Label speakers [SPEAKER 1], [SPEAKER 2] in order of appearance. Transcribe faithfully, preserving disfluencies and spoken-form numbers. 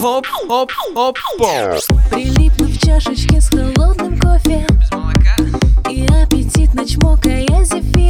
[SPEAKER 1] Оп, оп, оп, оп.
[SPEAKER 2] Прилипну в чашечке с холодным кофе
[SPEAKER 1] Без молока.
[SPEAKER 2] и аппетитно чмокая зефир.